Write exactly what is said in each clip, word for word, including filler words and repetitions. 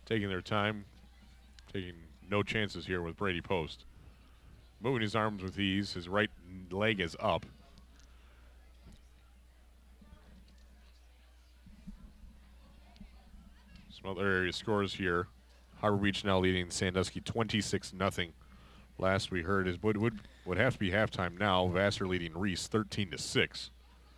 taking their time, taking no chances here with Brady Post. Moving his arms with ease. His right leg is up. Some other area scores here. Harbor Beach now leading Sandusky twenty-six nothing. Last we heard is would would would have to be halftime now. Vassar leading Reese thirteen to six.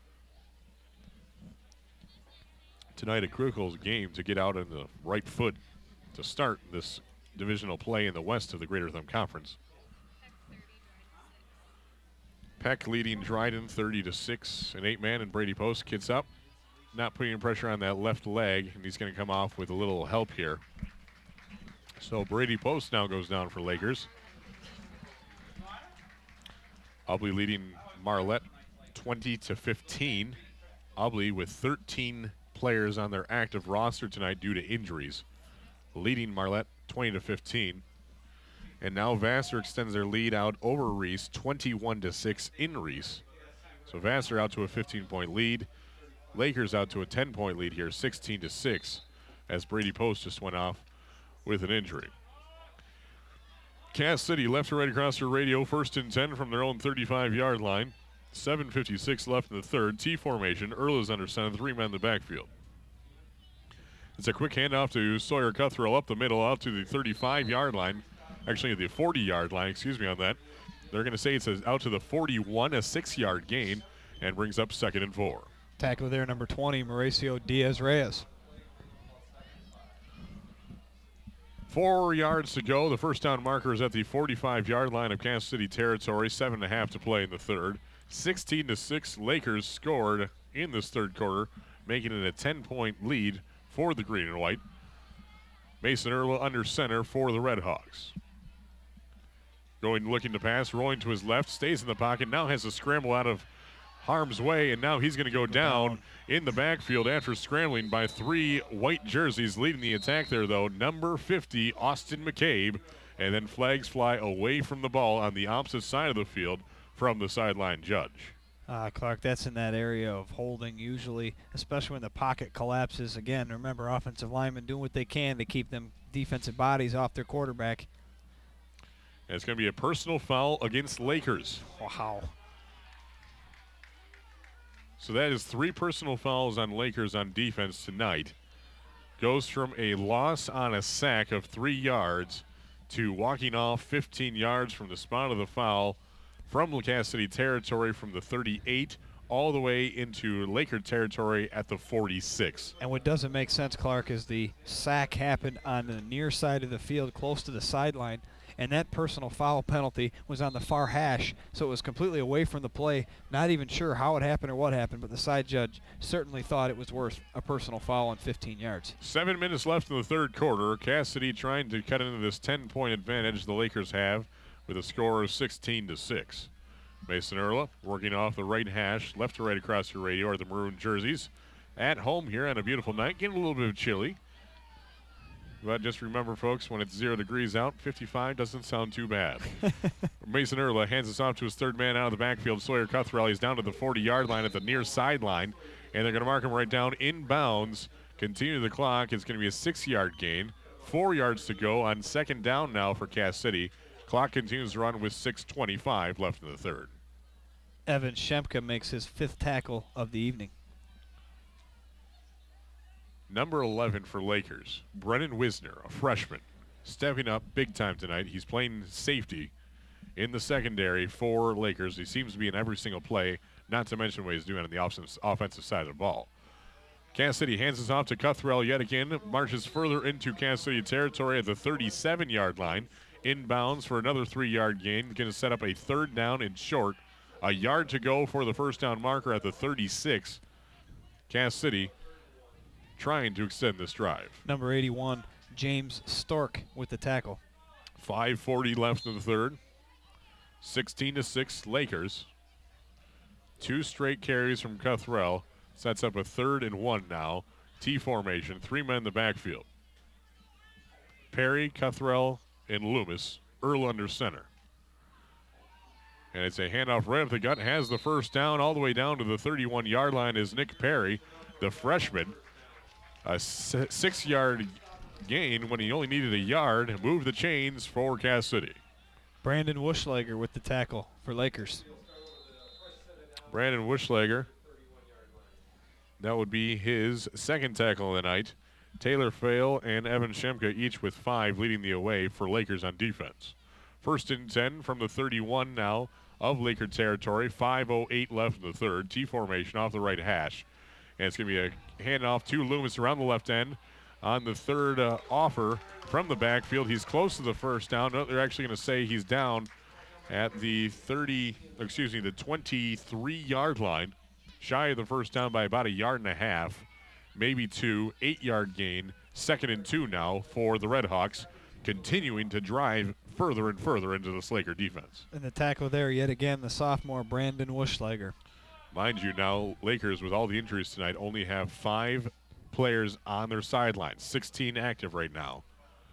Tonight a critical game to get out on the right foot to start this divisional play in the west of the Greater Thumb Conference. Peck leading Dryden thirty to six. An eight-man and Brady Post kits up. Not putting pressure on that left leg, and he's going to come off with a little help here. So Brady Post now goes down for Lakers. Ubley leading Marlette twenty to fifteen. Ubley with thirteen players on their active roster tonight due to injuries. Leading Marlette twenty to fifteen. And now Vassar extends their lead out over Reese twenty-one to six in Reese. So Vassar out to a fifteen-point lead. Lakers out to a ten-point lead here, sixteen to six, as Brady Post just went off with an injury. Cass City left to right across their radio, first and ten from their own thirty-five-yard line. seven fifty-six left in the third. T formation. Earl is under center, three men in the backfield. It's a quick handoff to Sawyer Cuthrell up the middle, out to the thirty-five-yard line. Actually, the forty-yard line, excuse me on that. They're going to say it's a, out to the forty-one, a six-yard gain, and brings up second and four. Tackler there, number twenty, Mauricio Diaz-Reyes. Four yards to go. The first down marker is at the forty-five-yard line of Kansas City territory. Seven and a half to play in the third. sixteen to six, Lakers scored in this third quarter, making it a ten-point lead for the green and white. Mason Earl under center for the Red Hawks. Going looking to pass, rolling to his left, stays in the pocket, now has a scramble out of harm's way, and now he's going to go down in the backfield after scrambling by three white jerseys. Leading the attack there, though, number fifty, Austin McCabe, and then flags fly away from the ball on the opposite side of the field from the sideline judge. Uh, Clark, that's in that area of holding usually, especially when the pocket collapses. Again, remember, offensive linemen doing what they can to keep them defensive bodies off their quarterback. And it's going to be a personal foul against Lakers. Wow. So that is three personal fouls on Lakers on defense tonight. Goes from a loss on a sack of three yards to walking off fifteen yards from the spot of the foul from Cass City territory from the thirty-eight all the way into Laker territory at the forty-six. And what doesn't make sense, Clark, is the sack happened on the near side of the field close to the sideline, and that personal foul penalty was on the far hash, so it was completely away from the play. Not even sure how it happened or what happened, but the side judge certainly thought it was worth a personal foul on fifteen yards. Seven minutes left in the third quarter. Cass City trying to cut into this ten-point advantage the Lakers have with a score of sixteen to six. Mason Erla working off the right hash, left to right across your radio are the maroon jerseys. At home here on a beautiful night, getting a little bit of chilly. But just remember, folks, when it's zero degrees out, fifty-five doesn't sound too bad. Mason Erla hands us off to his third man out of the backfield. Sawyer Cuthrell, he's down to the forty-yard line at the near sideline, and they're going to mark him right down in bounds. Continue the clock. It's going to be a six-yard gain. Four yards to go on second down now for Cass City. Clock continues to run with six twenty-five left in the third. Evan Shemka makes his fifth tackle of the evening. Number eleven for Lakers, Brennan Wisner, a freshman, stepping up big time tonight. He's playing safety in the secondary for Lakers. He seems to be in every single play, not to mention what he's doing on the offensive side of the ball. Cass City hands us off to Cuthrell yet again, marches further into Cass City territory at the thirty-seven-yard line. Inbounds for another three-yard gain. Going to set up a third down and short. A yard to go for the first down marker at the thirty-six. Cass City trying to extend this drive. Number eighty-one, James Stork with the tackle. five forty left in the third. sixteen to six Lakers. Two straight carries from Cuthrell. Sets up a third and one now. T formation, three men in the backfield. Perry, Cuthrell, and Loomis. Earl under center. And it's a handoff right up the gut. Has the first down all the way down to the thirty-one-yard line is Nick Perry, the freshman. A six-yard gain when he only needed a yard. Move the chains for Cass City. Brandon Wuschlager with the tackle for Lakers. Brandon Wuschlager. That would be his second tackle of the night. Taylor Fail and Evan Shemka each with five, leading the way for Lakers on defense. First and ten from the thirty-one now of Laker territory. five oh eight left in the third. T formation off the right hash. And it's going to be a handoff to Loomis around the left end on the third uh, offer from the backfield. He's close to the first down. No, they're actually going to say he's down at the thirty, excuse me, the twenty-three-yard line. Shy of the first down by about a yard and a half, maybe two. Eight-yard gain. Second and two now for the Redhawks, continuing to drive further and further into this Laker defense. And the tackle there, yet again, the sophomore Brandon Wuschlager. Mind you, now Lakers, with all the injuries tonight, only have five players on their sidelines. sixteen active right now.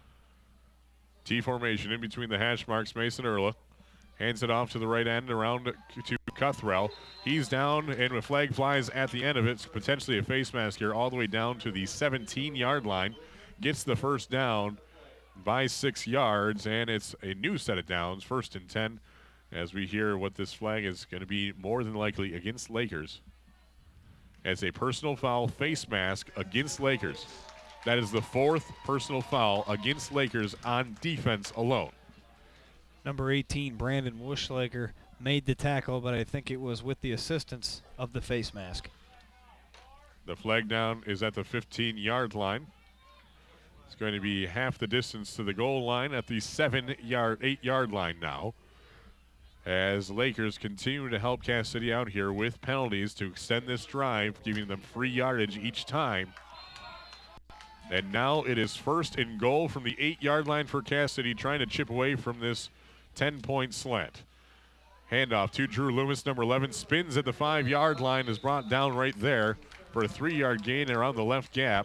T formation in between the hash marks. Mason Erla hands it off to the right end around to Cuthrell. He's down, and a flag flies at the end of it. It's potentially a face mask here, all the way down to the seventeen-yard line. Gets the first down by six yards, and it's a new set of downs, first and ten, as we hear what this flag is going to be more than likely against Lakers. As a personal foul face mask against Lakers. That is the fourth personal foul against Lakers on defense alone. Number eighteen, Brandon Wuschlager, made the tackle, but I think it was with the assistance of the face mask. The flag down is at the fifteen-yard line. It's going to be half the distance to the goal line at the seven-yard, eight-yard line now, as Lakers continue to help Cass City out here with penalties to extend this drive, giving them free yardage each time. And now it is first and goal from the eight-yard line for Cass City, trying to chip away from this ten-point slant. Handoff to Drew Loomis, number eleven, spins at the five-yard line, is brought down right there for a three-yard gain around the left gap.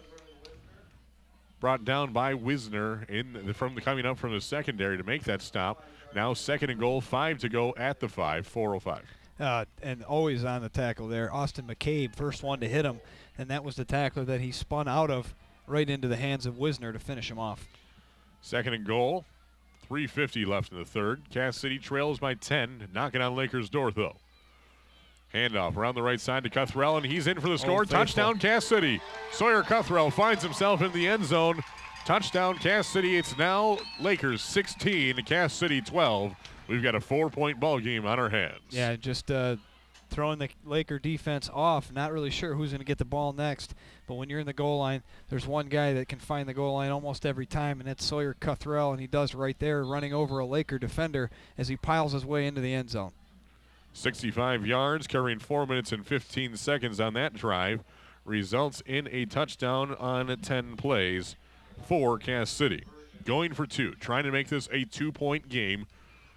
Brought down by Wisner in the, from the coming up from the secondary to make that stop. Now second and goal, five to go at the five, four oh five. Uh, and always on the tackle there, Austin McCabe, first one to hit him, and that was the tackler that he spun out of right into the hands of Wisner to finish him off. Second and goal, three fifty left in the third. Cass City trails by ten, knocking on Lakers' door though. Handoff around the right side to Cuthrell, and he's in for the score. Oh, touchdown, Cass City. Sawyer Cuthrell finds himself in the end zone. Touchdown, Cass City. It's now Lakers sixteen, Cass City twelve. We've got a four-point ball game on our hands. Yeah, just uh, throwing the Laker defense off. Not really sure who's going to get the ball next. But when you're in the goal line, there's one guy that can find the goal line almost every time, and that's Sawyer Cuthrell, and he does right there, running over a Laker defender as he piles his way into the end zone. sixty-five yards, carrying four minutes and fifteen seconds on that drive, results in a touchdown on ten plays for Cass City. Going for two, trying to make this a two-point game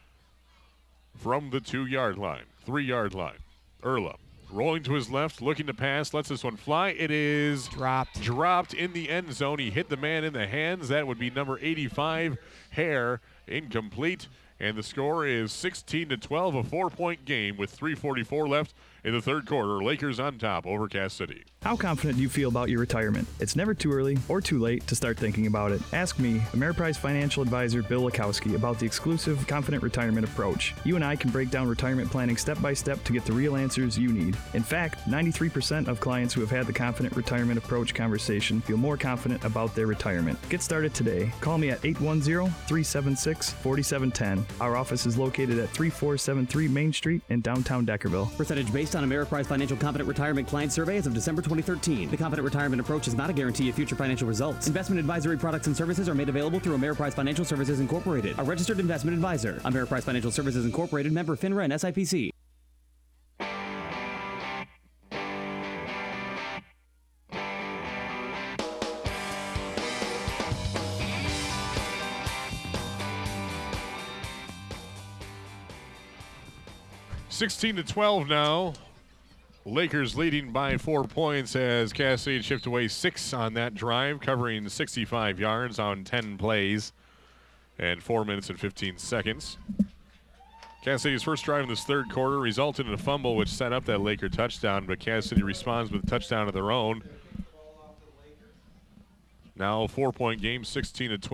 from the two-yard line, three-yard line. Erla rolling to his left, looking to pass, lets this one fly. It is dropped. Dropped in the end zone. He hit the man in the hands. That would be number eighty-five, Hare, incomplete. And the score is sixteen to twelve, a four-point game with three forty-four left in the third quarter. Lakers on top over Cass City. How confident do you feel about your retirement? It's never too early or too late to start thinking about it. Ask me, Ameriprise Financial Advisor Bill Lakowski, about the exclusive Confident Retirement Approach. You and I can break down retirement planning step by step to get the real answers you need. In fact, ninety-three percent of clients who have had the Confident Retirement Approach conversation feel more confident about their retirement. Get started today. Call me at eight one zero, three seven six, four seven one zero. Our office is located at three four seven three Main Street in downtown Deckerville. Percentage based on Ameriprise Financial Confident Retirement Client Survey as of December twenty thirteen. The Confident Retirement Approach is not a guarantee of future financial results. Investment advisory products and services are made available through Ameriprise Financial Services Incorporated, a registered investment advisor. Ameriprise Financial Services Incorporated, member FINRA and S I P C. sixteen to twelve now. Lakers leading by four points as Cass City chipped away six on that drive, covering sixty-five yards on ten plays and four minutes and fifteen seconds. Cass City's first drive in this third quarter resulted in a fumble which set up that Laker touchdown, but Cass City responds with a touchdown of their own. Now four-point game, sixteen to twenty.